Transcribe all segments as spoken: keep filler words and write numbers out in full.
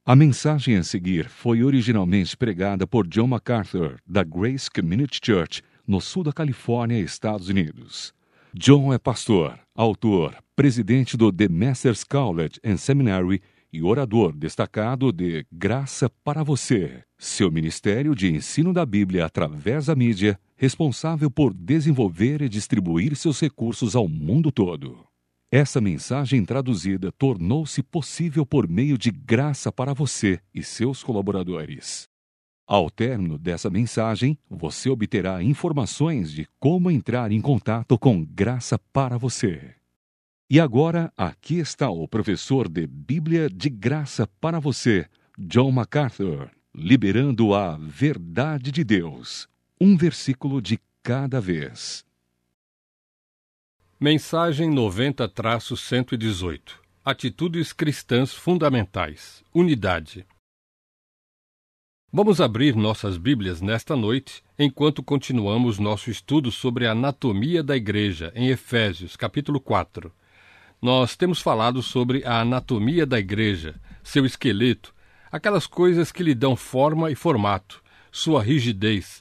A mensagem a seguir foi originalmente pregada por John MacArthur, da Grace Community Church, no sul da Califórnia, Estados Unidos. John é pastor, autor, presidente do The Masters College and Seminary e orador destacado de Graça para Você, seu ministério de ensino da Bíblia através da mídia, responsável por desenvolver e distribuir seus recursos ao mundo todo. Essa mensagem traduzida tornou-se possível por meio de Graça para Você e seus colaboradores. Ao término dessa mensagem, você obterá informações de como entrar em contato com Graça para Você. E agora, aqui está o professor de Bíblia de Graça para Você, John MacArthur, liberando a verdade de Deus, um versículo de cada vez. Mensagem noventa traço cento e dezoito. Atitudes cristãs fundamentais. Unidade. Vamos abrir nossas Bíblias nesta noite, enquanto continuamos nosso estudo sobre a anatomia da igreja, em Efésios, capítulo quatro. Nós temos falado sobre a anatomia da igreja, seu esqueleto, aquelas coisas que lhe dão forma e formato, sua rigidez,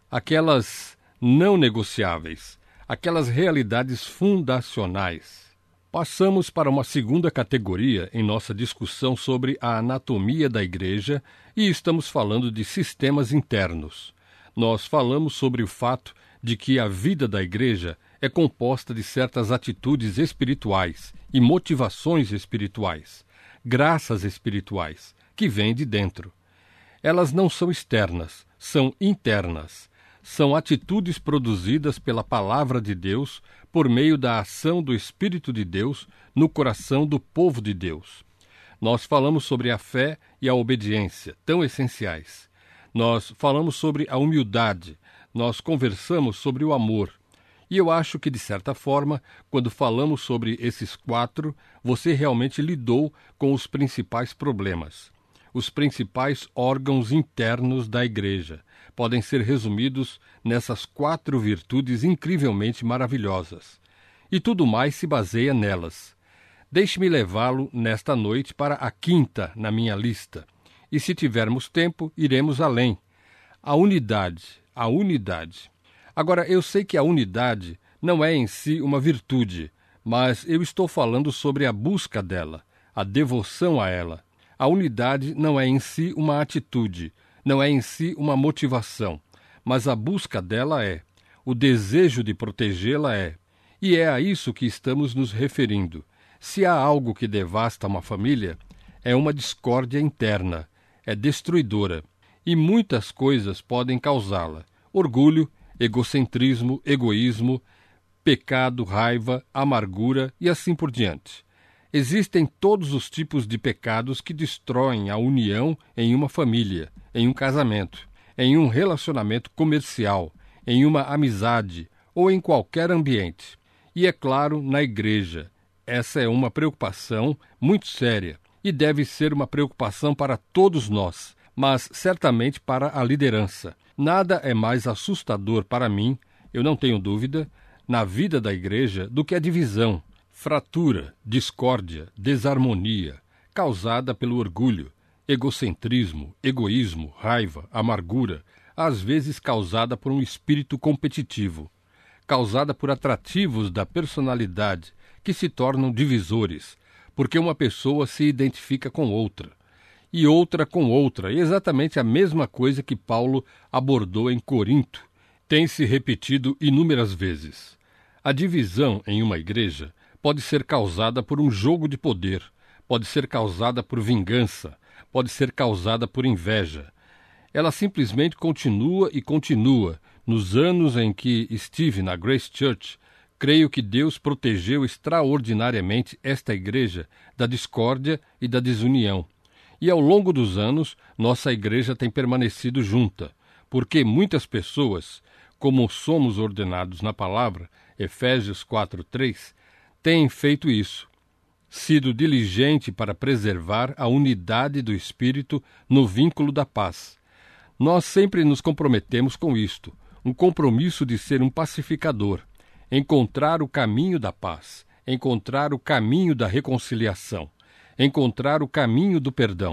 aquelas não negociáveis, aquelas realidades fundacionais. Passamos para uma segunda categoria em nossa discussão sobre a anatomia da igreja e estamos falando de sistemas internos. Nós falamos sobre o fato de que a vida da igreja é composta de certas atitudes espirituais e motivações espirituais, graças espirituais, que vêm de dentro. Elas não são externas, são internas. São atitudes produzidas pela Palavra de Deus por meio da ação do Espírito de Deus no coração do povo de Deus. Nós falamos sobre a fé e a obediência, tão essenciais. Nós falamos sobre a humildade, nós conversamos sobre o amor. E eu acho que, de certa forma, quando falamos sobre esses quatro, você realmente lidou com os principais problemas. Os principais órgãos internos da igreja podem ser resumidos nessas quatro virtudes incrivelmente maravilhosas. E tudo mais se baseia nelas. Deixe-me levá-lo nesta noite para a quinta na minha lista. E se tivermos tempo, iremos além. A unidade. A unidade. Agora, eu sei que a unidade não é em si uma virtude, mas eu estou falando sobre a busca dela, a devoção a ela. A unidade não é em si uma atitude, não é em si uma motivação, mas a busca dela é, o desejo de protegê-la é, e é a isso que estamos nos referindo. Se há algo que devasta uma família, é uma discórdia interna, é destruidora, e muitas coisas podem causá-la: orgulho, egocentrismo, egoísmo, pecado, raiva, amargura e assim por diante. Existem todos os tipos de pecados que destroem a união em uma família, em um casamento, em um relacionamento comercial, em uma amizade ou em qualquer ambiente. E, é claro, na igreja. Essa é uma preocupação muito séria e deve ser uma preocupação para todos nós, mas certamente para a liderança. Nada é mais assustador para mim, eu não tenho dúvida, na vida da igreja do que a divisão, fratura, discórdia, desarmonia, causada pelo orgulho, egocentrismo, egoísmo, raiva, amargura, às vezes causada por um espírito competitivo, causada por atrativos da personalidade que se tornam divisores, porque uma pessoa se identifica com outra, e outra com outra, e exatamente a mesma coisa que Paulo abordou em Corinto, tem se repetido inúmeras vezes. A divisão em uma igreja pode ser causada por um jogo de poder, pode ser causada por vingança, pode ser causada por inveja. Ela simplesmente continua e continua. Nos anos em que estive na Grace Church, creio que Deus protegeu extraordinariamente esta igreja da discórdia e da desunião. E ao longo dos anos, nossa igreja tem permanecido junta, porque muitas pessoas, como somos ordenados na palavra, Efésios quatro, três, têm feito isso, sido diligente para preservar a unidade do Espírito no vínculo da paz. Nós sempre nos comprometemos com isto, um compromisso de ser um pacificador, encontrar o caminho da paz, encontrar o caminho da reconciliação, encontrar o caminho do perdão.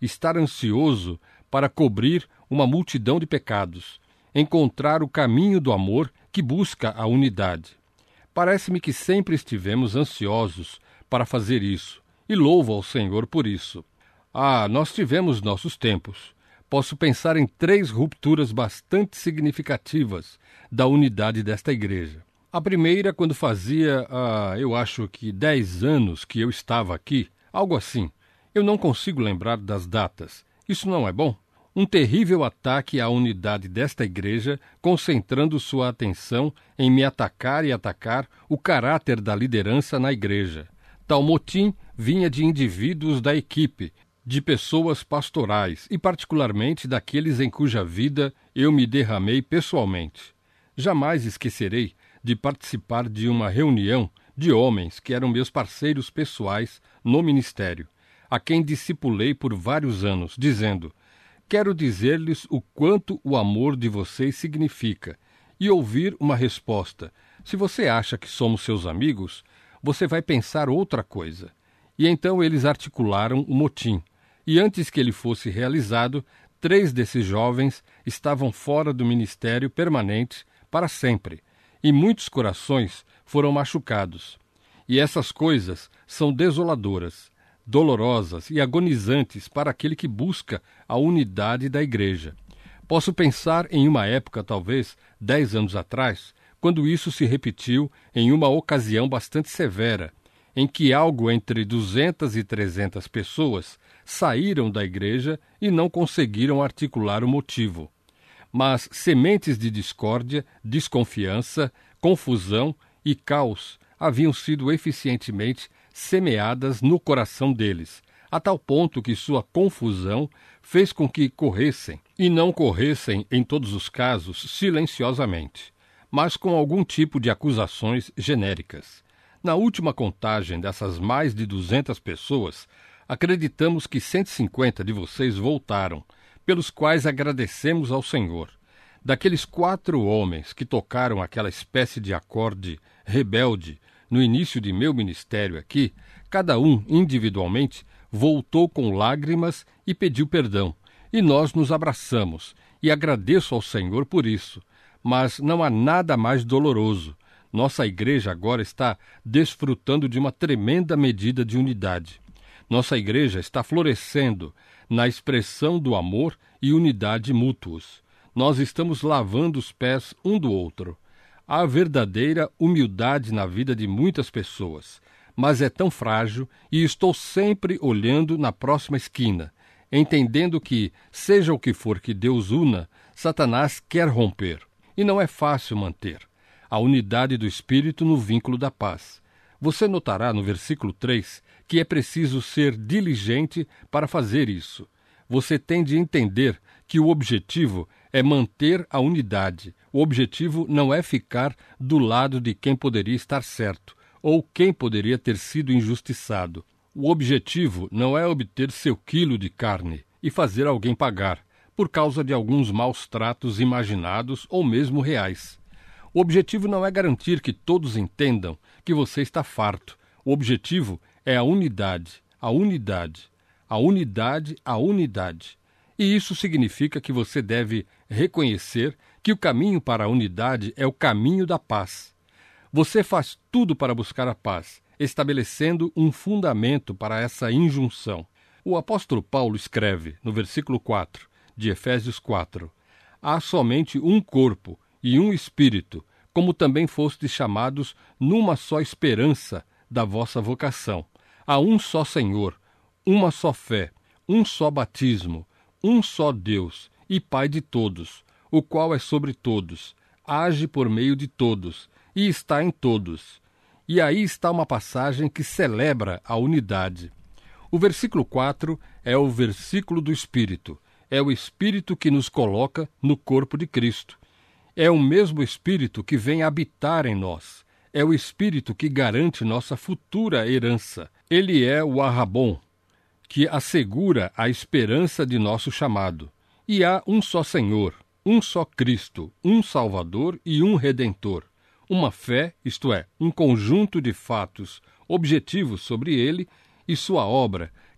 estar ansioso para cobrir uma multidão de pecados, encontrar o caminho do amor que busca a unidade. Parece-me que sempre estivemos ansiosos para fazer isso, e louvo ao Senhor por isso. Ah, nós tivemos nossos tempos. Posso pensar em três rupturas bastante significativas da unidade desta igreja. A primeira, quando fazia, ah, eu acho que dez anos que eu estava aqui, algo assim. Eu não consigo lembrar das datas. Isso não é bom? Um terrível ataque à unidade desta igreja, concentrando sua atenção em me atacar e atacar o caráter da liderança na igreja. Tal motim vinha de indivíduos da equipe, de pessoas pastorais e particularmente daqueles em cuja vida eu me derramei pessoalmente. Jamais esquecerei de participar de uma reunião de homens que eram meus parceiros pessoais no ministério, a quem discipulei por vários anos, dizendo: quero dizer-lhes o quanto o amor de vocês significa, e ouvir uma resposta: se você acha que somos seus amigos, você vai pensar outra coisa. E então eles articularam o motim, e antes que ele fosse realizado, três desses jovens estavam fora do ministério permanente para sempre, e muitos corações foram machucados. E essas coisas são desoladoras, dolorosas e agonizantes para aquele que busca a unidade da igreja. Posso pensar em uma época, talvez dez anos atrás, quando isso se repetiu em uma ocasião bastante severa, em que algo entre duzentas e trezentas pessoas saíram da igreja e não conseguiram articular o motivo. Mas sementes de discórdia, desconfiança, confusão e caos haviam sido eficientemente semeadas no coração deles, a tal ponto que sua confusão fez com que corressem, e não corressem, em todos os casos, silenciosamente, mas com algum tipo de acusações genéricas. Na última contagem dessas mais de duzentas pessoas, acreditamos que cento e cinquenta de vocês voltaram, pelos quais agradecemos ao Senhor. Daqueles quatro homens que tocaram aquela espécie de acorde rebelde no início de meu ministério aqui, cada um, individualmente, voltou com lágrimas e pediu perdão, e nós nos abraçamos, e agradeço ao Senhor por isso. Mas não há nada mais doloroso. Nossa igreja agora está desfrutando de uma tremenda medida de unidade. Nossa igreja está florescendo na expressão do amor e unidade mútuos. Nós estamos lavando os pés um do outro. Há verdadeira humildade na vida de muitas pessoas, mas é tão frágil e estou sempre olhando na próxima esquina, entendendo que, seja o que for que Deus una, Satanás quer romper. E não é fácil manter a unidade do Espírito no vínculo da paz. Você notará no versículo três que é preciso ser diligente para fazer isso. Você tem de entender que o objetivo é manter a unidade. O objetivo não é ficar do lado de quem poderia estar certo ou quem poderia ter sido injustiçado. O objetivo não é obter seu quilo de carne e fazer alguém pagar, por causa de alguns maus tratos imaginados ou mesmo reais. O objetivo não é garantir que todos entendam que você está farto. O objetivo é a unidade, a unidade, a unidade, a unidade. E isso significa que você deve reconhecer que o caminho para a unidade é o caminho da paz. Você faz tudo para buscar a paz, estabelecendo um fundamento para essa injunção. O apóstolo Paulo escreve, no versículo quatro de Efésios quatro, há somente um corpo e um espírito, como também fostes chamados numa só esperança da vossa vocação. Há um só Senhor, uma só fé, um só batismo, um só Deus e Pai de todos, o qual é sobre todos, age por meio de todos e está em todos. E aí está uma passagem que celebra a unidade. O versículo quatro é o versículo do Espírito. É o Espírito que nos coloca no corpo de Cristo. É o mesmo Espírito que vem habitar em nós. É o Espírito que garante nossa futura herança. Ele é o Arrabon, que assegura a esperança de nosso chamado. E há um só Senhor, um só Cristo, um Salvador e um Redentor. Uma fé, isto é, um conjunto de fatos objetivos sobre ele e sua obra,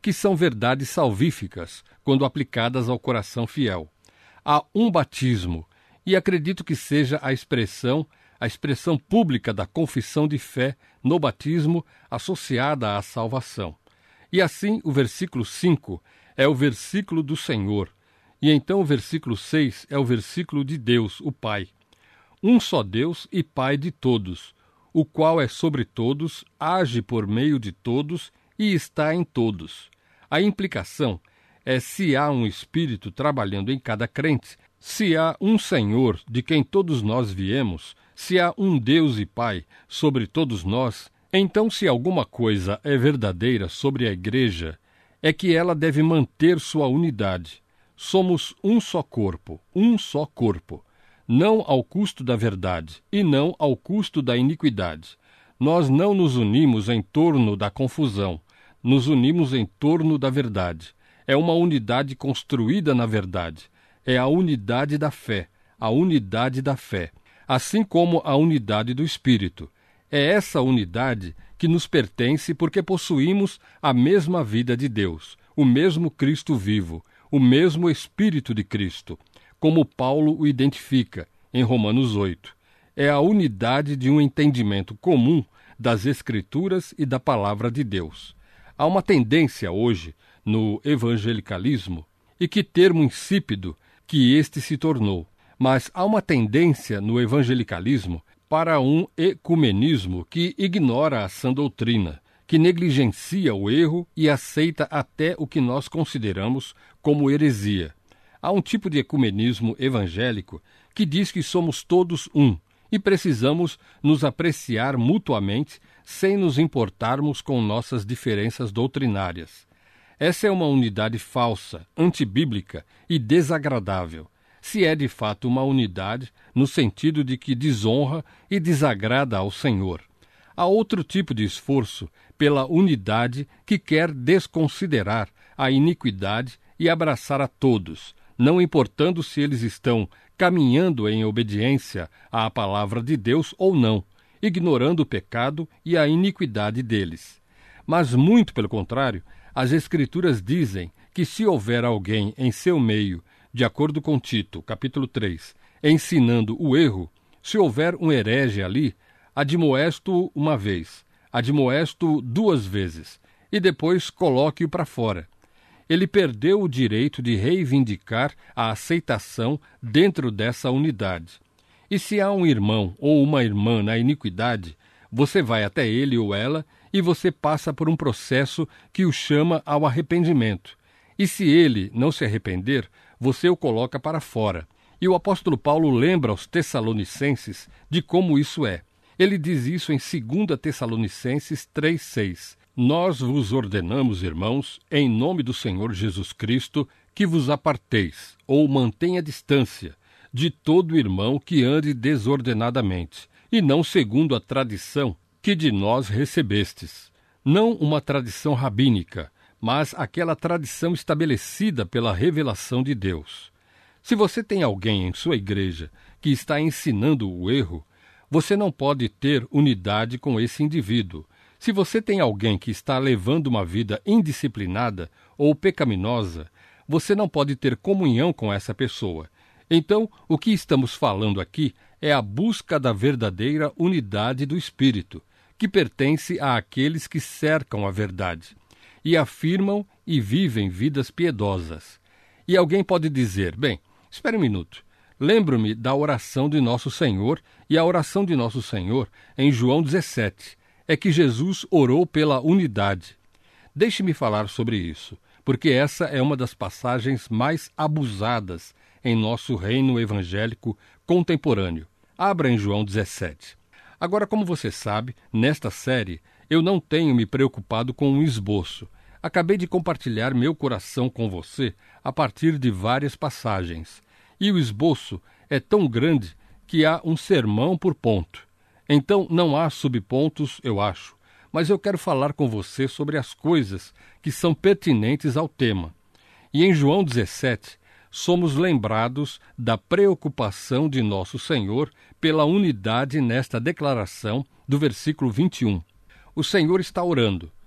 que são verdades salvíficas quando aplicadas ao coração fiel. Há um batismo, e acredito que seja a expressão, a expressão pública da confissão de fé no batismo associada à salvação. E assim o versículo cinco é o versículo do Senhor, e então o versículo seis é o versículo de Deus, o Pai. Um só Deus e Pai de todos, o qual é sobre todos, age por meio de todos e está em todos. A implicação é se há um Espírito trabalhando em cada crente, se há um Senhor de quem todos nós viemos, se há um Deus e Pai sobre todos nós, então se alguma coisa é verdadeira sobre a Igreja, é que ela deve manter sua unidade. Somos um só corpo, um só corpo, não ao custo da verdade e não ao custo da iniquidade. Nós não nos unimos em torno da confusão, nos unimos em torno da verdade. É uma unidade construída na verdade. É a unidade da fé, a unidade da fé, assim como a unidade do Espírito. É essa unidade que nos pertence porque possuímos a mesma vida de Deus, o mesmo Cristo vivo, o mesmo Espírito de Cristo, como Paulo o identifica em Romanos oito. É a unidade de um entendimento comum das Escrituras e da Palavra de Deus. Há uma tendência hoje no evangelicalismo, e que termo insípido que este se tornou, mas há uma tendência no evangelicalismo para um ecumenismo que ignora a sã doutrina, que negligencia o erro e aceita até o que nós consideramos como heresia. Há um tipo de ecumenismo evangélico que diz que somos todos um e precisamos nos apreciar mutuamente sem nos importarmos com nossas diferenças doutrinárias. Essa é uma unidade falsa, antibíblica e desagradável, se é de fato uma unidade no sentido de que desonra e desagrada ao Senhor. Há outro tipo de esforço pela unidade que quer desconsiderar a iniquidade e abraçar a todos, não importando se eles estão caminhando em obediência à palavra de Deus ou não, ignorando o pecado e a iniquidade deles. Mas, muito pelo contrário, as Escrituras dizem que se houver alguém em seu meio, de acordo com Tito, capítulo três, ensinando o erro, se houver um herege ali, admoesto-o uma vez, admoesto-o duas vezes, e depois coloque-o para fora. Ele perdeu o direito de reivindicar a aceitação dentro dessa unidade. E se há um irmão ou uma irmã na iniquidade, você vai até ele ou ela e você passa por um processo que o chama ao arrependimento. E se ele não se arrepender, você o coloca para fora. E o apóstolo Paulo lembra aos Tessalonicenses de como isso é. Ele diz isso em dois Tessalonicenses três, seis. Nós vos ordenamos, irmãos, em nome do Senhor Jesus Cristo, que vos aparteis, ou mantenha distância, de todo irmão que ande desordenadamente, e não segundo a tradição que de nós recebestes. Não uma tradição rabínica, mas aquela tradição estabelecida pela revelação de Deus. Se você tem alguém em sua igreja que está ensinando o erro, você não pode ter unidade com esse indivíduo. Se você tem alguém que está levando uma vida indisciplinada ou pecaminosa, você não pode ter comunhão com essa pessoa. Então, o que estamos falando aqui é a busca da verdadeira unidade do Espírito, que pertence àqueles que cercam a verdade, e afirmam e vivem vidas piedosas. E alguém pode dizer, bem, espere um minuto, lembro-me da oração de Nosso Senhor, e a oração de Nosso Senhor, em João dezessete, é que Jesus orou pela unidade. Deixe-me falar sobre isso, porque essa é uma das passagens mais abusadas em nosso reino evangélico contemporâneo. Abra em João dezessete. Agora, como você sabe, nesta série, eu não tenho me preocupado com um esboço. Acabei de compartilhar meu coração com você a partir de várias passagens. E o esboço é tão grande que há um sermão por ponto. Então, não há subpontos, eu acho, mas eu quero falar com você sobre as coisas que são pertinentes ao tema. E em João dezessete, somos lembrados da preocupação de Nosso Senhor pela unidade nesta declaração do versículo vinte e um. O Senhor está orando.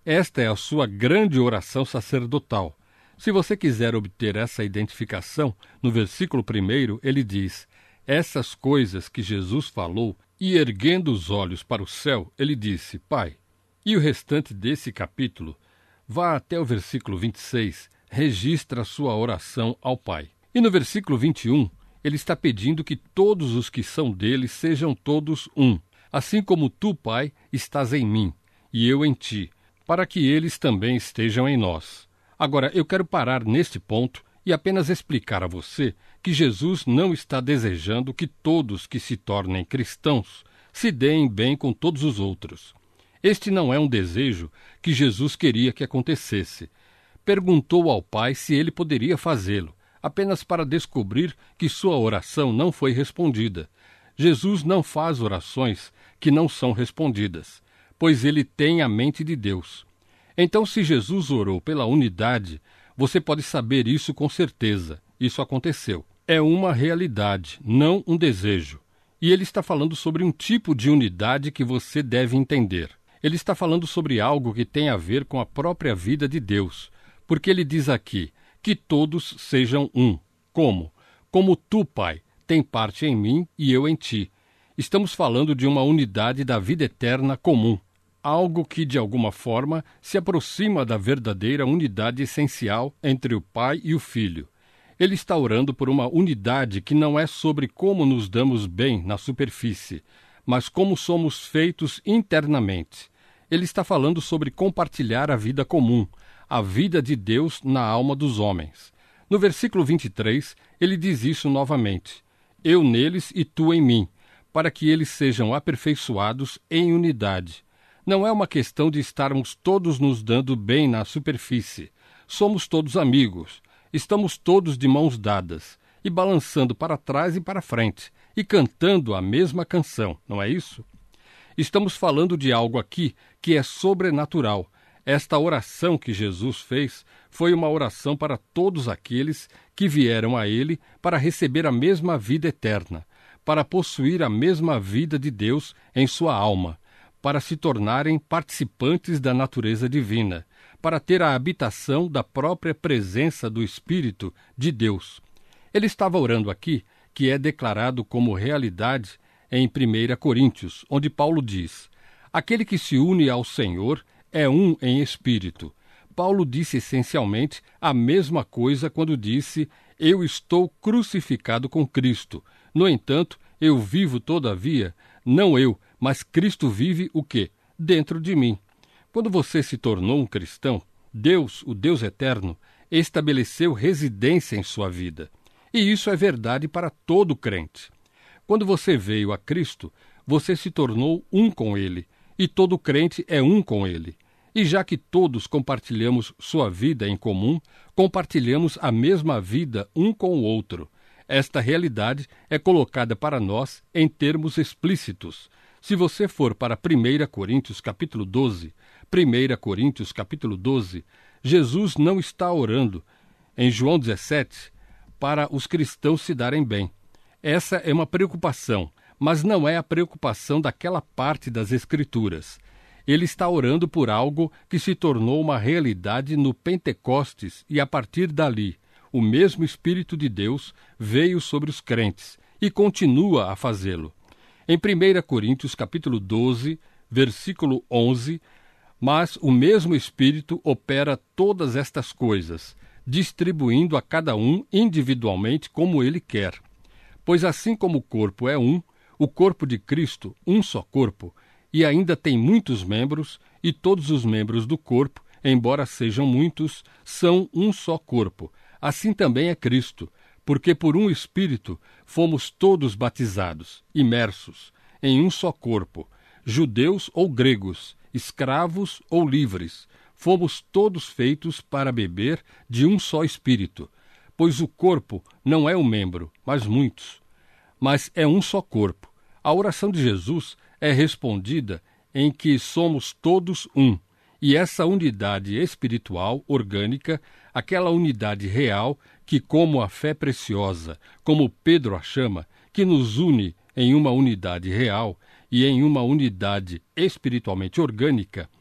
Esta é a sua grande oração sacerdotal. Se você quiser obter essa identificação, no versículo primeiro ele diz: essas coisas que Jesus falou, e erguendo os olhos para o céu, ele disse: Pai. E o restante desse capítulo, vá até o versículo vinte e seis, registra a sua oração ao Pai. E no versículo vinte e um, ele está pedindo que todos os que são dele sejam todos um, assim como tu, Pai, estás em mim, e eu em ti, para que eles também estejam em nós. Agora, eu quero parar neste ponto e apenas explicar a você que Jesus não está desejando que todos que se tornem cristãos se deem bem com todos os outros. Este não é um desejo que Jesus queria que acontecesse. Perguntou ao Pai se ele poderia fazê-lo, apenas para descobrir que sua oração não foi respondida. Jesus não faz orações que não são respondidas, pois ele tem a mente de Deus. Então, se Jesus orou pela unidade, você pode saber isso com certeza. Isso aconteceu. É uma realidade, não um desejo. E ele está falando sobre um tipo de unidade que você deve entender. Ele está falando sobre algo que tem a ver com a própria vida de Deus, porque ele diz aqui que todos sejam um. Como? Como tu, Pai, tem parte em mim e eu em ti. Estamos falando de uma unidade da vida eterna comum. Algo que, de alguma forma, se aproxima da verdadeira unidade essencial entre o Pai e o Filho. Ele está orando por uma unidade que não é sobre como nos damos bem na superfície, mas como somos feitos internamente. Ele está falando sobre compartilhar a vida comum, a vida de Deus na alma dos homens. No versículo vinte e três, ele diz isso novamente: eu neles e tu em mim, para que eles sejam aperfeiçoados em unidade. Não é uma questão de estarmos todos nos dando bem na superfície. Somos todos amigos. Estamos todos de mãos dadas, e balançando para trás e para frente, e cantando a mesma canção, não é isso? Estamos falando de algo aqui que é sobrenatural. Esta oração que Jesus fez foi uma oração para todos aqueles que vieram a ele para receber a mesma vida eterna, para possuir a mesma vida de Deus em sua alma, para se tornarem participantes da natureza divina, para ter a habitação da própria presença do Espírito de Deus. Ele estava orando aqui, que é declarado como realidade em primeira Coríntios, onde Paulo diz: aquele que se une ao Senhor é um em espírito. Paulo disse essencialmente a mesma coisa quando disse: eu estou crucificado com Cristo. No entanto, eu vivo todavia, não eu, mas Cristo vive o quê? Dentro de mim. Quando você se tornou um cristão, Deus, o Deus eterno, estabeleceu residência em sua vida. E isso é verdade para todo crente. Quando você veio a Cristo, você se tornou um com Ele, e todo crente é um com Ele. E já que todos compartilhamos sua vida em comum, compartilhamos a mesma vida um com o outro. Esta realidade é colocada para nós em termos explícitos. Se você for para primeira Coríntios capítulo doze, primeira Coríntios capítulo doze, Jesus não está orando, em João dezessete, para os cristãos se darem bem. Essa é uma preocupação, mas não é a preocupação daquela parte das Escrituras. Ele está orando por algo que se tornou uma realidade no Pentecostes e, a partir dali, o mesmo Espírito de Deus veio sobre os crentes e continua a fazê-lo. Em primeira Coríntios capítulo doze, versículo onze, mas o mesmo Espírito opera todas estas coisas, distribuindo a cada um individualmente como ele quer. Pois assim como o corpo é um, o corpo de Cristo, um só corpo, e ainda tem muitos membros, e todos os membros do corpo, embora sejam muitos, são um só corpo. Assim também é Cristo, porque por um Espírito fomos todos batizados, imersos, em um só corpo, judeus ou gregos, escravos ou livres, fomos todos feitos para beber de um só Espírito, pois o corpo não é um membro, mas muitos, mas é um só corpo. A oração de Jesus é respondida em que somos todos um, e essa unidade espiritual, orgânica, aquela unidade real que, como a fé preciosa, como Pedro a chama, que nos une em uma unidade real e em uma unidade espiritualmente orgânica,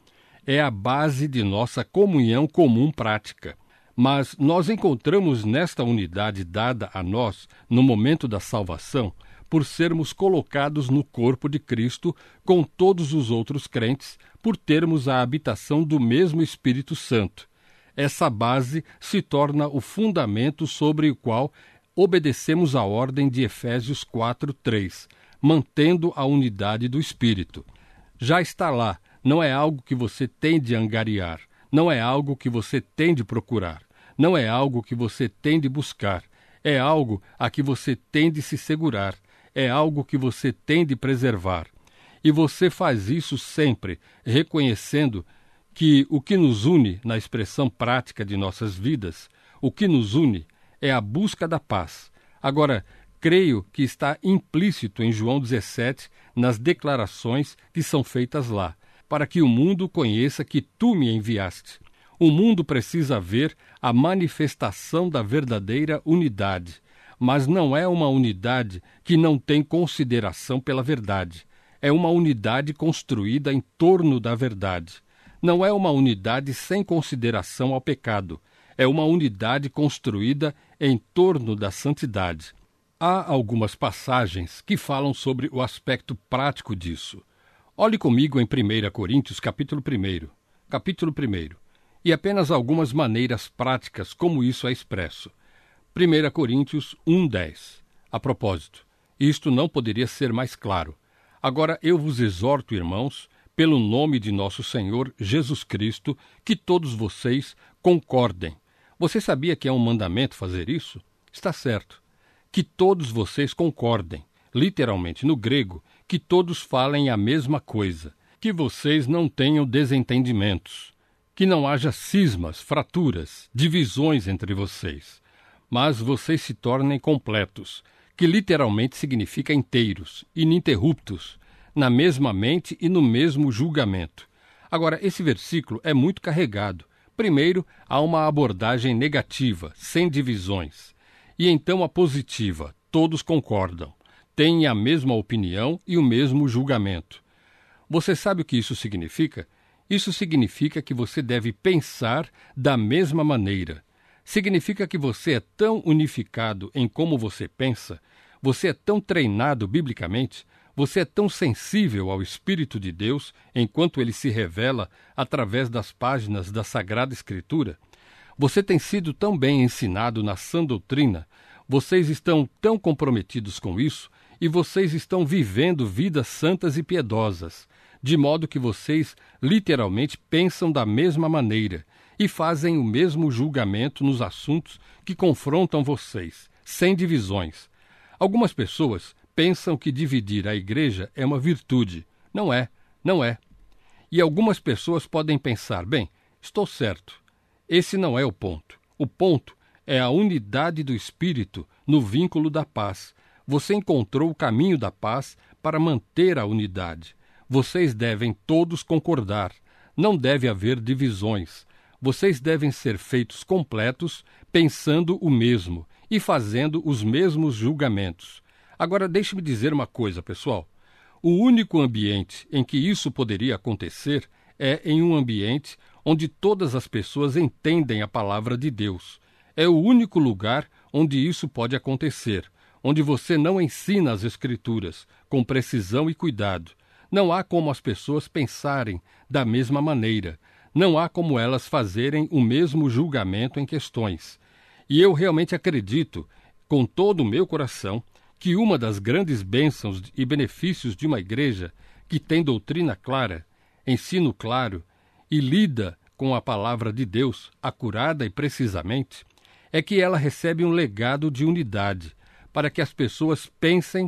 é a base de nossa comunhão comum prática. Mas nós encontramos nesta unidade dada a nós, no momento da salvação, por sermos colocados no corpo de Cristo com todos os outros crentes, por termos a habitação do mesmo Espírito Santo. Essa base se torna o fundamento sobre o qual obedecemos a ordem de Efésios quatro, três, mantendo a unidade do Espírito. Já está lá, não é algo que você tem de angariar, não é algo que você tem de procurar, não é algo que você tem de buscar, é algo a que você tem de se segurar, é algo que você tem de preservar. E você faz isso sempre, reconhecendo que o que nos une na expressão prática de nossas vidas, o que nos une é a busca da paz. Agora, creio que está implícito em João dezessete, nas declarações que são feitas lá, para que o mundo conheça que tu me enviaste. O mundo precisa ver a manifestação da verdadeira unidade, mas não é uma unidade que não tem consideração pela verdade. É uma unidade construída em torno da verdade. Não é uma unidade sem consideração ao pecado. É uma unidade construída em torno da santidade. Há algumas passagens que falam sobre o aspecto prático disso. Olhe comigo em primeira Coríntios, capítulo um. Capítulo um. E apenas algumas maneiras práticas como isso é expresso. primeira Coríntios um, dez. A propósito, isto não poderia ser mais claro. Agora eu vos exorto, irmãos, pelo nome de nosso Senhor Jesus Cristo, que todos vocês concordem. Você sabia que é um mandamento fazer isso? Está certo. Que todos vocês concordem, literalmente no grego, que todos falem a mesma coisa, que vocês não tenham desentendimentos, que não haja cismas, fraturas, divisões entre vocês, mas vocês se tornem completos, que literalmente significa inteiros, ininterruptos, na mesma mente e no mesmo julgamento. Agora, esse versículo é muito carregado. Primeiro, há uma abordagem negativa, sem divisões. E então a positiva, todos concordam, têm a mesma opinião e o mesmo julgamento. Você sabe o que isso significa? Isso significa que você deve pensar da mesma maneira. Significa que você é tão unificado em como você pensa, você é tão treinado biblicamente, você é tão sensível ao Espírito de Deus enquanto ele se revela através das páginas da Sagrada Escritura. Você tem sido tão bem ensinado na sã doutrina, vocês estão tão comprometidos com isso e vocês estão vivendo vidas santas e piedosas, de modo que vocês literalmente pensam da mesma maneira e fazem o mesmo julgamento nos assuntos que confrontam vocês, sem divisões. Algumas pessoas pensam que dividir a igreja é uma virtude. Não é, não é. E algumas pessoas podem pensar, bem, estou certo. Esse não é o ponto. O ponto é a unidade do Espírito no vínculo da paz. Você encontrou o caminho da paz para manter a unidade. Vocês devem todos concordar. Não deve haver divisões. Vocês devem ser feitos completos, pensando o mesmo e fazendo os mesmos julgamentos. Agora, deixe-me dizer uma coisa, pessoal. O único ambiente em que isso poderia acontecer é em um ambiente onde todas as pessoas entendem a palavra de Deus. É o único lugar onde isso pode acontecer, onde você não ensina as Escrituras com precisão e cuidado. Não há como as pessoas pensarem da mesma maneira. Não há como elas fazerem o mesmo julgamento em questões. E eu realmente acredito, com todo o meu coração, que uma das grandes bênçãos e benefícios de uma igreja que tem doutrina clara, ensino claro e lida com a palavra de Deus acurada e precisamente, é que ela recebe um legado de unidade, para que as pessoas pensem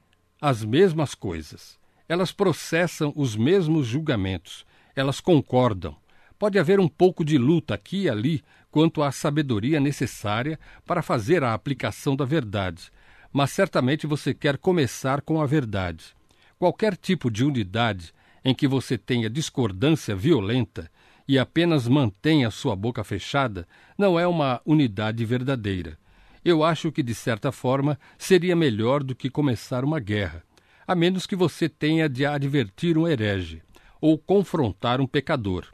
as mesmas coisas. Elas processam os mesmos julgamentos, elas concordam. Pode haver um pouco de luta aqui e ali quanto à sabedoria necessária para fazer a aplicação da verdade, mas certamente você quer começar com a verdade. Qualquer tipo de unidade em que você tenha discordância violenta e apenas mantenha sua boca fechada não é uma unidade verdadeira. Eu acho que, de certa forma, seria melhor do que começar uma guerra, a menos que você tenha de advertir um herege ou confrontar um pecador.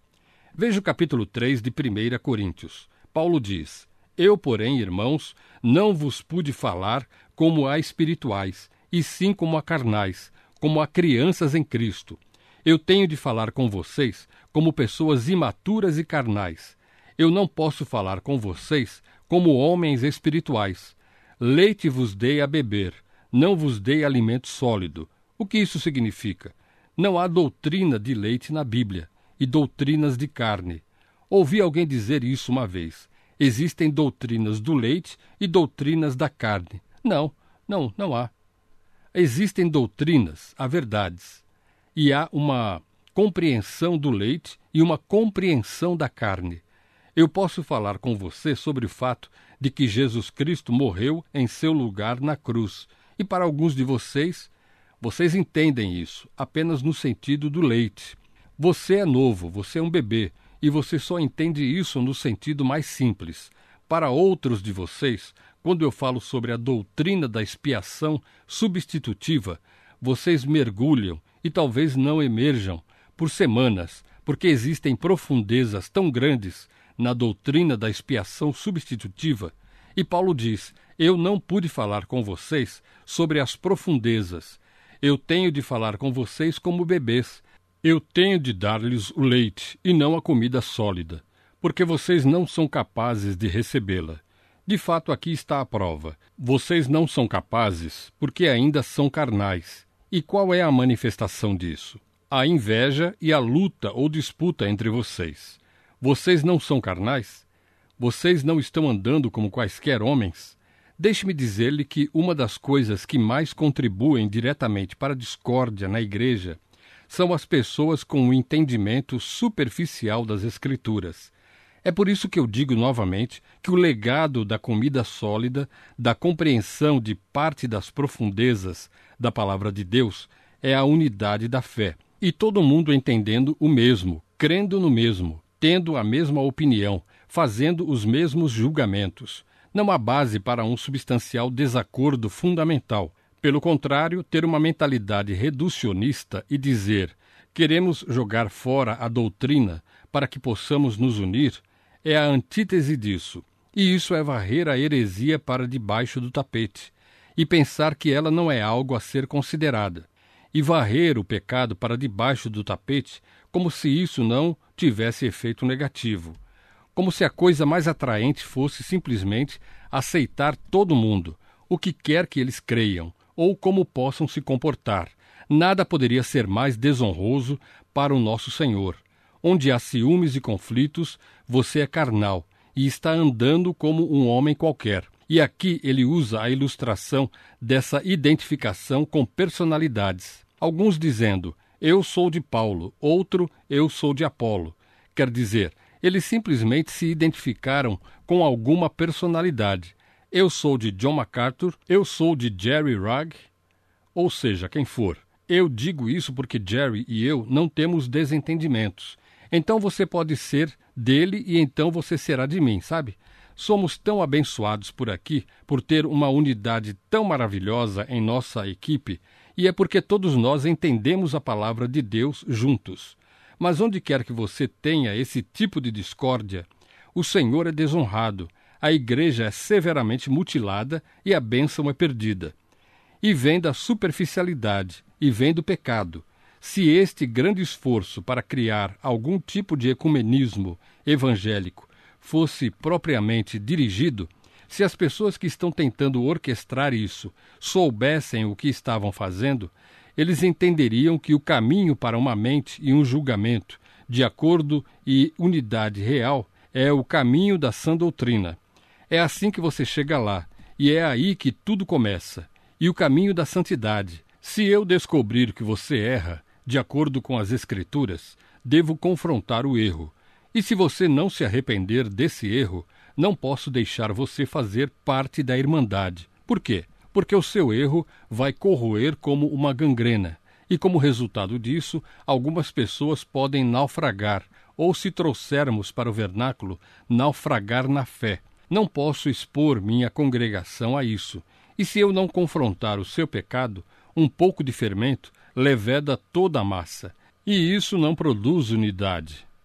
Veja o capítulo três de primeira Coríntios. Paulo diz: Eu, porém, irmãos, não vos pude falar como a espirituais, e sim como a carnais, como a crianças em Cristo. Eu tenho de falar com vocês como pessoas imaturas e carnais. Eu não posso falar com vocês como homens espirituais. Leite vos dei a beber, não vos dei alimento sólido. O que isso significa? Não há doutrina de leite na Bíblia e doutrinas de carne. Ouvi alguém dizer isso uma vez. Existem doutrinas do leite e doutrinas da carne. Não, não, não há. Existem doutrinas, há verdades. E há uma compreensão do leite e uma compreensão da carne. Eu posso falar com você sobre o fato de que Jesus Cristo morreu em seu lugar na cruz. E para alguns de vocês, vocês entendem isso apenas no sentido do leite. Você é novo, você é um bebê, e você só entende isso no sentido mais simples. Para outros de vocês, quando eu falo sobre a doutrina da expiação substitutiva, vocês mergulham e talvez não emerjam por semanas, porque existem profundezas tão grandes na doutrina da expiação substitutiva. E Paulo diz: eu não pude falar com vocês sobre as profundezas. Eu tenho de falar com vocês como bebês. Eu tenho de dar-lhes o leite e não a comida sólida, porque vocês não são capazes de recebê-la. De fato, aqui está a prova. Vocês não são capazes porque ainda são carnais. E qual é a manifestação disso? A inveja e a luta ou disputa entre vocês. Vocês não são carnais? Vocês não estão andando como quaisquer homens? Deixe-me dizer-lhe que uma das coisas que mais contribuem diretamente para a discórdia na igreja são as pessoas com o entendimento superficial das Escrituras. É por isso que eu digo novamente que o legado da comida sólida, da compreensão de parte das profundezas da palavra de Deus, é a unidade da fé. E todo mundo entendendo o mesmo, crendo no mesmo, tendo a mesma opinião, fazendo os mesmos julgamentos. Não há base para um substancial desacordo fundamental. Pelo contrário, ter uma mentalidade reducionista e dizer: queremos jogar fora a doutrina para que possamos nos unir, é a antítese disso. E isso é varrer a heresia para debaixo do tapete e pensar que ela não é algo a ser considerada. E varrer o pecado para debaixo do tapete como se isso não tivesse efeito negativo. Como se a coisa mais atraente fosse simplesmente aceitar todo mundo, o que quer que eles creiam, ou como possam se comportar. Nada poderia ser mais desonroso para o nosso Senhor. Onde há ciúmes e conflitos, você é carnal e está andando como um homem qualquer. E aqui ele usa a ilustração dessa identificação com personalidades. Alguns dizendo: eu sou de Paulo, outro: eu sou de Apolo. Quer dizer, eles simplesmente se identificaram com alguma personalidade. Eu sou de John MacArthur, eu sou de Jerry Rugg, ou seja, quem for. Eu digo isso porque Jerry e eu não temos desentendimentos. Então você pode ser dele e então você será de mim, sabe? Somos tão abençoados por aqui, por ter uma unidade tão maravilhosa em nossa equipe, e é porque todos nós entendemos a palavra de Deus juntos. Mas onde quer que você tenha esse tipo de discórdia, o Senhor é desonrado, a igreja é severamente mutilada e a bênção é perdida. E vem da superficialidade, e vem do pecado. Se este grande esforço para criar algum tipo de ecumenismo evangélico fosse propriamente dirigido, se as pessoas que estão tentando orquestrar isso soubessem o que estavam fazendo, eles entenderiam que o caminho para uma mente e um julgamento de acordo e unidade real é o caminho da sã doutrina. É assim que você chega lá, e é aí que tudo começa. E o caminho da santidade. Se eu descobrir que você erra, de acordo com as Escrituras, devo confrontar o erro. E se você não se arrepender desse erro, não posso deixar você fazer parte da Irmandade. Por quê? Porque o seu erro vai corroer como uma gangrena. E como resultado disso, algumas pessoas podem naufragar, ou se trouxermos para o vernáculo, naufragar na fé. Não posso expor minha congregação a isso. E se eu não confrontar o seu pecado, um pouco de fermento leveda toda a massa. E isso não produz unidade.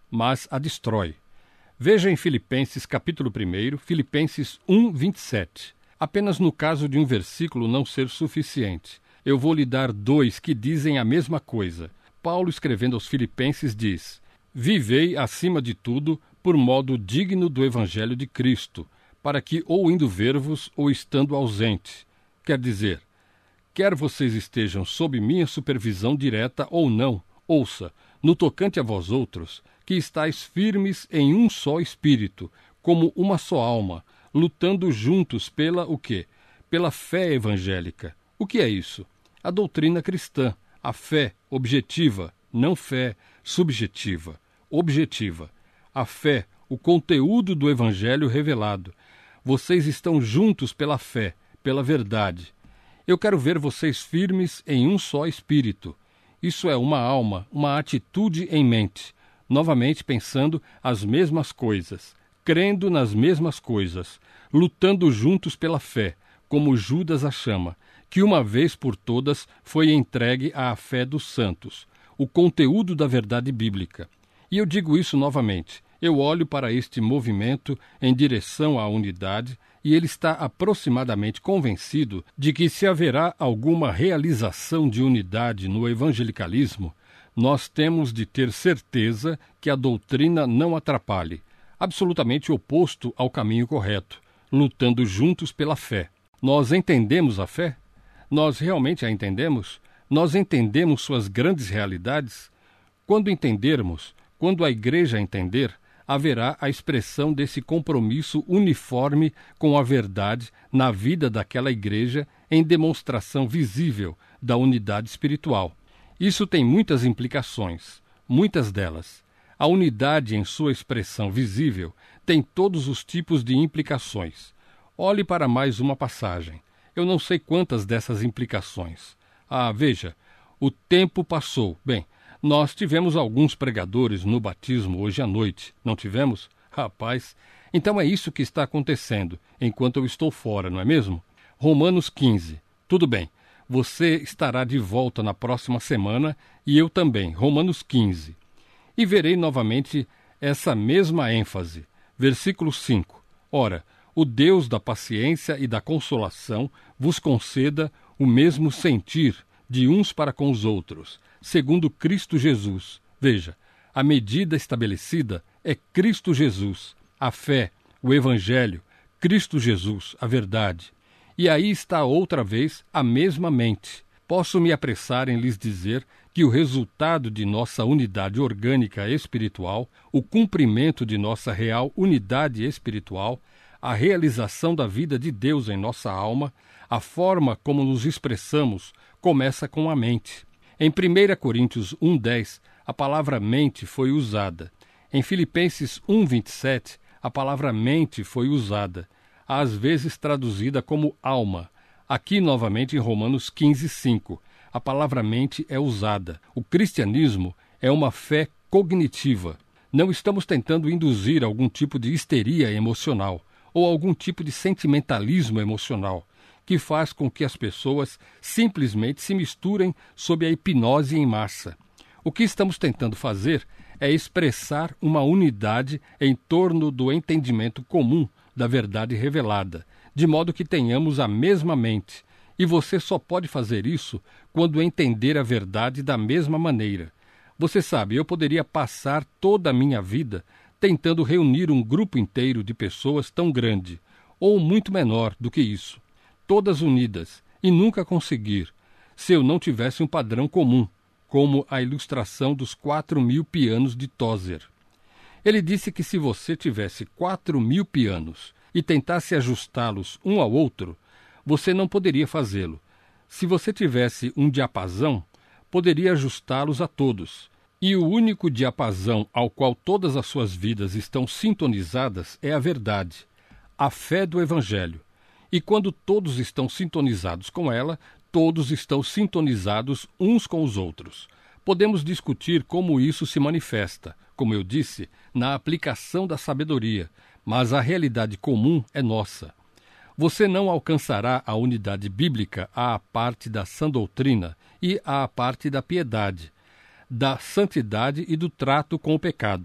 mas a destrói. Veja em Filipenses capítulo um, Filipenses um, vinte e sete. Apenas no caso de um versículo não ser suficiente, eu vou lhe dar dois que dizem a mesma coisa. Paulo, escrevendo aos Filipenses, diz: vivei, acima de tudo, por modo digno do Evangelho de Cristo, para que, ou indo ver-vos, ou estando ausente. Quer dizer, quer vocês estejam sob minha supervisão direta ou não, ouça, no tocante a vós outros, que estáis firmes em um só espírito, como uma só alma, lutando juntos pela o quê? Pela fé evangélica. O que é isso? A doutrina cristã, a fé objetiva, não fé subjetiva, objetiva. A fé, o conteúdo do evangelho revelado. Vocês estão juntos pela fé, pela verdade. Eu quero ver vocês firmes em um só espírito. Isso é uma alma, uma atitude em mente, novamente pensando as mesmas coisas, crendo nas mesmas coisas, lutando juntos pela fé, como Judas a chama, que uma vez por todas foi entregue à fé dos santos, o conteúdo da verdade bíblica. E eu digo isso novamente, eu olho para este movimento em direção à unidade e ele está aproximadamente convencido de que se haverá alguma realização de unidade no evangelicalismo, nós temos de ter certeza que a doutrina não atrapalhe, absolutamente oposto ao caminho correto, lutando juntos pela fé. Nós entendemos a fé? Nós realmente a entendemos? Nós entendemos suas grandes realidades? Quando entendermos, quando a igreja entender, haverá a expressão desse compromisso uniforme com a verdade na vida daquela igreja em demonstração visível da unidade espiritual. Isso tem muitas implicações, muitas delas. A unidade em sua expressão visível tem todos os tipos de implicações. Olhe para mais uma passagem. Eu não sei quantas dessas implicações. Ah, veja, o tempo passou. Bem, nós tivemos alguns pregadores no batismo hoje à noite, não tivemos? Rapaz, então é isso que está acontecendo enquanto eu estou fora, não é mesmo? Romanos quinze. Tudo bem, você estará de volta na próxima semana e eu também, Romanos quinze. E verei novamente essa mesma ênfase. Versículo cinco. Ora, o Deus da paciência e da consolação vos conceda o mesmo sentir de uns para com os outros, segundo Cristo Jesus. Veja, a medida estabelecida é Cristo Jesus, a fé, o Evangelho, Cristo Jesus, a verdade. E aí está outra vez a mesma mente. Posso me apressar em lhes dizer que o resultado de nossa unidade orgânica espiritual, o cumprimento de nossa real unidade espiritual, a realização da vida de Deus em nossa alma, a forma como nos expressamos, começa com a mente. Em primeira Coríntios um, dez, a palavra mente foi usada. Em Filipenses um, vinte e sete, a palavra mente foi usada, às vezes traduzida como alma. Aqui, novamente, em Romanos quinze, cinco, a palavra mente é usada. O cristianismo é uma fé cognitiva. Não estamos tentando induzir algum tipo de histeria emocional ou algum tipo de sentimentalismo emocional que faz com que as pessoas simplesmente se misturem sob a hipnose em massa. O que estamos tentando fazer é expressar uma unidade em torno do entendimento comum da verdade revelada, de modo que tenhamos a mesma mente. E você só pode fazer isso quando entender a verdade da mesma maneira. Você sabe, eu poderia passar toda a minha vida tentando reunir um grupo inteiro de pessoas tão grande, ou muito menor do que isso, todas unidas, e nunca conseguir, se eu não tivesse um padrão comum, como a ilustração dos quatro mil pianos de Tozer. Ele disse que se você tivesse quatro mil pianos e tentasse ajustá-los um ao outro, você não poderia fazê-lo. Se você tivesse um diapasão, poderia ajustá-los a todos. E o único diapasão ao qual todas as suas vidas estão sintonizadas é a verdade, a fé do Evangelho. E quando todos estão sintonizados com ela, todos estão sintonizados uns com os outros. Podemos discutir como isso se manifesta, como eu disse, na aplicação da sabedoria, mas a realidade comum é nossa. Você não alcançará a unidade bíblica à parte da sã doutrina e à parte da piedade, da santidade e do trato com o pecado.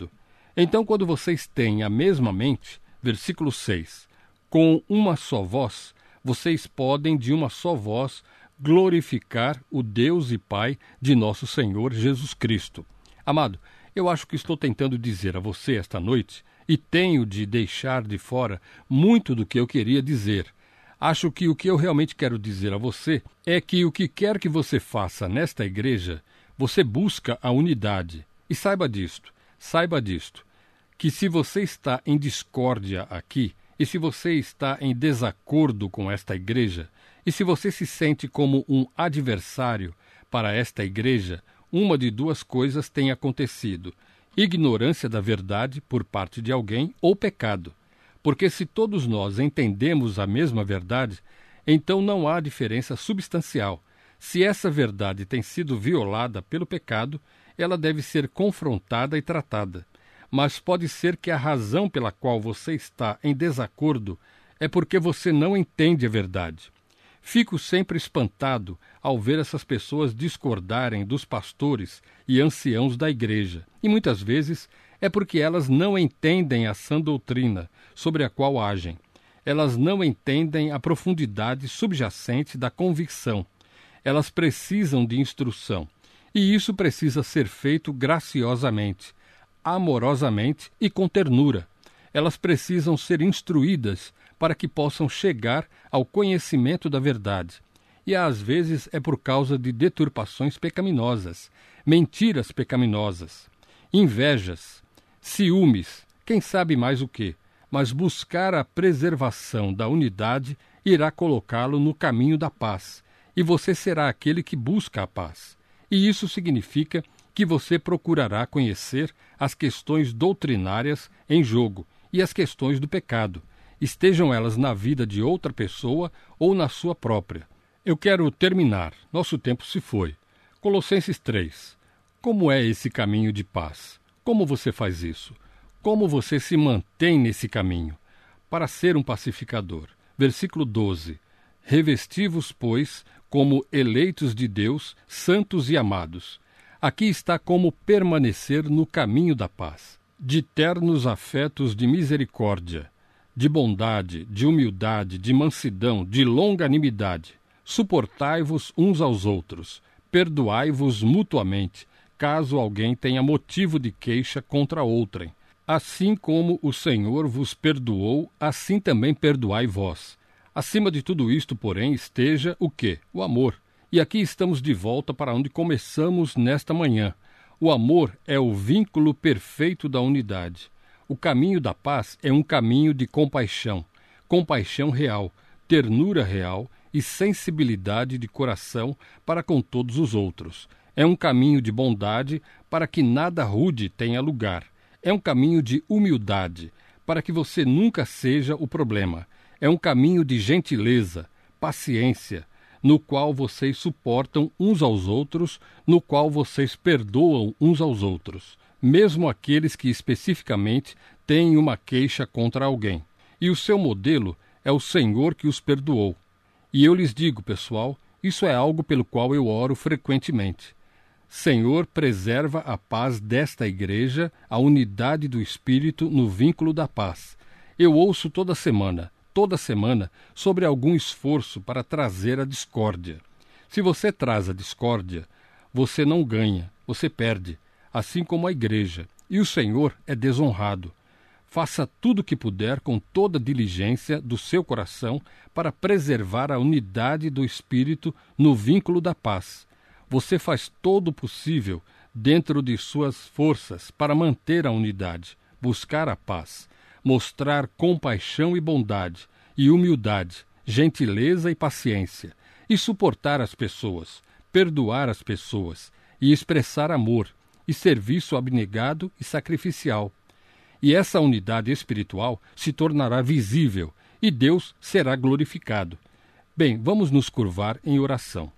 Então, quando vocês têm a mesma mente, versículo seis, com uma só voz, vocês podem de uma só voz glorificar o Deus e Pai de nosso Senhor Jesus Cristo. Amado, eu acho que estou tentando dizer a você esta noite, e tenho de deixar de fora muito do que eu queria dizer. Acho que o que eu realmente quero dizer a você é que o que quer que você faça nesta igreja, você busca a unidade. E saiba disto, saiba disto, que se você está em discórdia aqui, e se você está em desacordo com esta igreja, e se você se sente como um adversário para esta igreja, uma de duas coisas tem acontecido: ignorância da verdade por parte de alguém ou pecado. Porque se todos nós entendemos a mesma verdade, então não há diferença substancial. Se essa verdade tem sido violada pelo pecado, ela deve ser confrontada e tratada. Mas pode ser que a razão pela qual você está em desacordo é porque você não entende a verdade. Fico sempre espantado ao ver essas pessoas discordarem dos pastores e anciãos da igreja, e muitas vezes é porque elas não entendem a sã doutrina sobre a qual agem. Elas não entendem a profundidade subjacente da convicção. Elas precisam de instrução, e isso precisa ser feito graciosamente, amorosamente e com ternura. Elas precisam ser instruídas para que possam chegar ao conhecimento da verdade. E às vezes é por causa de deturpações pecaminosas, mentiras pecaminosas, invejas, ciúmes, quem sabe mais o quê, mas buscar a preservação da unidade irá colocá-lo no caminho da paz, e você será aquele que busca a paz. E isso significa que você procurará conhecer as questões doutrinárias em jogo e as questões do pecado, estejam elas na vida de outra pessoa ou na sua própria. Eu quero terminar, nosso tempo se foi. Colossenses três. Como é esse caminho de paz? Como você faz isso? Como você se mantém nesse caminho? Para ser um pacificador. Versículo doze. Revesti-vos, pois, como eleitos de Deus, santos e amados. Aqui está como permanecer no caminho da paz, de ternos afetos de misericórdia, de bondade, de humildade, de mansidão, de longanimidade. Suportai-vos uns aos outros, perdoai-vos mutuamente, caso alguém tenha motivo de queixa contra outrem. Assim como o Senhor vos perdoou, assim também perdoai vós. Acima de tudo isto, porém, esteja o quê? O amor. E aqui estamos de volta para onde começamos nesta manhã. O amor é o vínculo perfeito da unidade. O caminho da paz é um caminho de compaixão, compaixão real, ternura real e sensibilidade de coração para com todos os outros. É um caminho de bondade para que nada rude tenha lugar. É um caminho de humildade para que você nunca seja o problema. É um caminho de gentileza, paciência, no qual vocês suportam uns aos outros, no qual vocês perdoam uns aos outros, mesmo aqueles que especificamente têm uma queixa contra alguém. E o seu modelo é o Senhor que os perdoou. E eu lhes digo, pessoal, isso é algo pelo qual eu oro frequentemente. Senhor, preserva a paz desta igreja, a unidade do Espírito no vínculo da paz. Eu ouço toda semana, toda semana, sobre algum esforço para trazer a discórdia. Se você traz a discórdia, você não ganha, você perde, assim como a igreja, e o Senhor é desonrado. Faça tudo o que puder com toda diligência do seu coração para preservar a unidade do Espírito no vínculo da paz. Você faz todo o possível dentro de suas forças para manter a unidade, buscar a paz, mostrar compaixão e bondade, e humildade, gentileza e paciência, e suportar as pessoas, perdoar as pessoas, e expressar amor, e serviço abnegado e sacrificial. E essa unidade espiritual se tornará visível, e Deus será glorificado. Bem, vamos nos curvar em oração.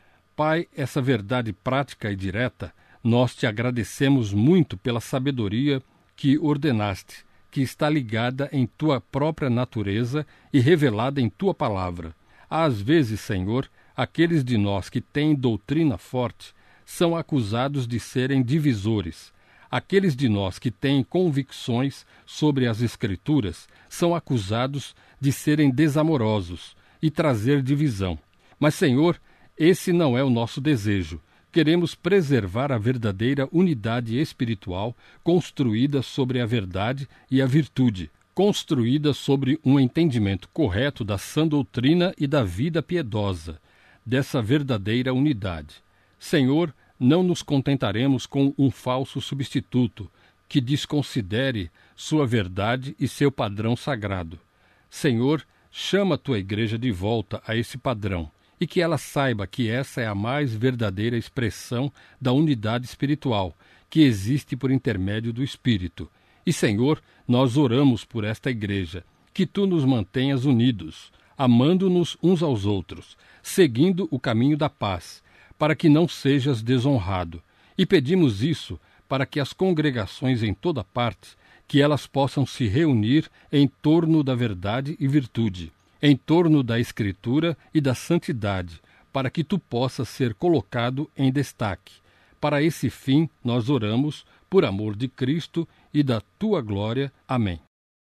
Pai, essa verdade prática e direta, nós te agradecemos muito pela sabedoria que ordenaste, que está ligada em tua própria natureza e revelada em tua palavra. Às vezes, Senhor, aqueles de nós que têm doutrina forte são acusados de serem divisores. Aqueles de nós que têm convicções sobre as Escrituras são acusados de serem desamorosos e trazer divisão. Mas, Senhor, esse não é o nosso desejo. Queremos preservar a verdadeira unidade espiritual construída sobre a verdade e a virtude, construída sobre um entendimento correto da sã doutrina e da vida piedosa, dessa verdadeira unidade. Senhor, não nos contentaremos com um falso substituto que desconsidere sua verdade e seu padrão sagrado. Senhor, chama a tua igreja de volta a esse padrão e que ela saiba que essa é a mais verdadeira expressão da unidade espiritual que existe por intermédio do Espírito. E, Senhor, nós oramos por esta igreja, que tu nos mantenhas unidos, amando-nos uns aos outros, seguindo o caminho da paz, para que não sejas desonrado. E pedimos isso para que as congregações em toda parte, que elas possam se reunir em torno da verdade e virtude, em torno da Escritura e da santidade, para que tu possas ser colocado em destaque. Para esse fim nós oramos, por amor de Cristo e da tua glória. Amém.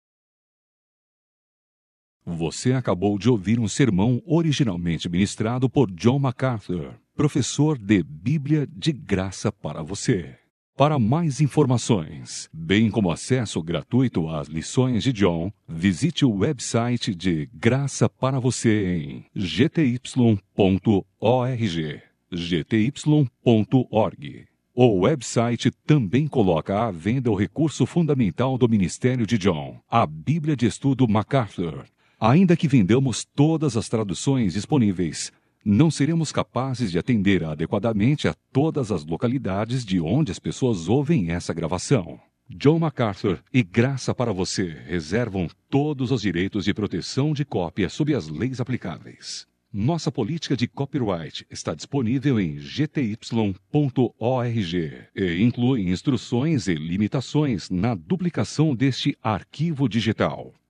Você acabou de ouvir um sermão originalmente ministrado por John MacArthur, professor de Bíblia de graça para você. Para mais informações, bem como acesso gratuito às lições de John, visite o website de Graça para Você em g t y ponto org, g t y ponto org. O website também coloca à venda o recurso fundamental do ministério de John, a Bíblia de Estudo MacArthur. Ainda que vendamos todas as traduções disponíveis, não seremos capazes de atender adequadamente a todas as localidades de onde as pessoas ouvem essa gravação. John MacArthur e Graça para Você reservam todos os direitos de proteção de cópia sob as leis aplicáveis. Nossa política de copyright está disponível em g t y ponto org e inclui instruções e limitações na duplicação deste arquivo digital.